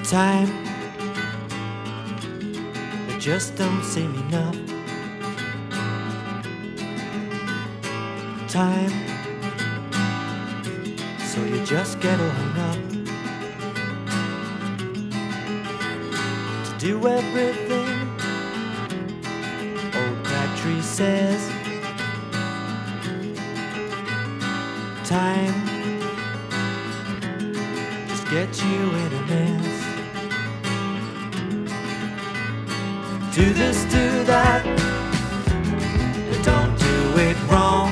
Time, it just don't seem enough. Time, so you just get all hung up to do everything old Crabtree says. Time just gets you in a mess. Do this, do that, don't do it wrong.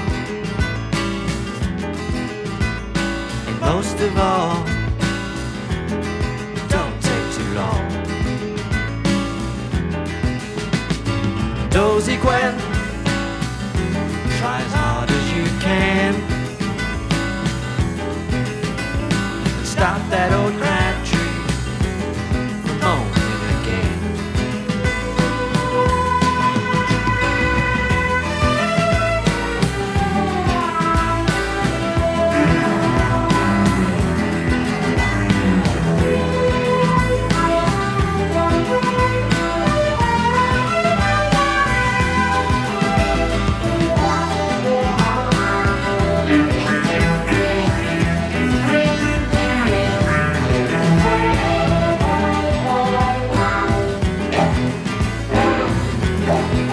And most of all, don't take too long. Dozy Gwen, try as hard as you can and stop that old Crabtree from moaning again.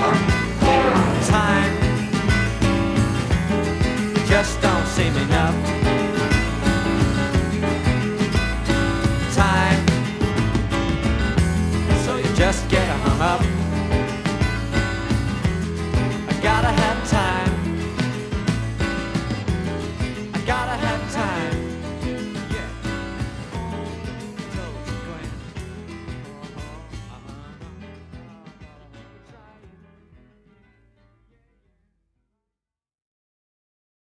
Time just don't seem enough.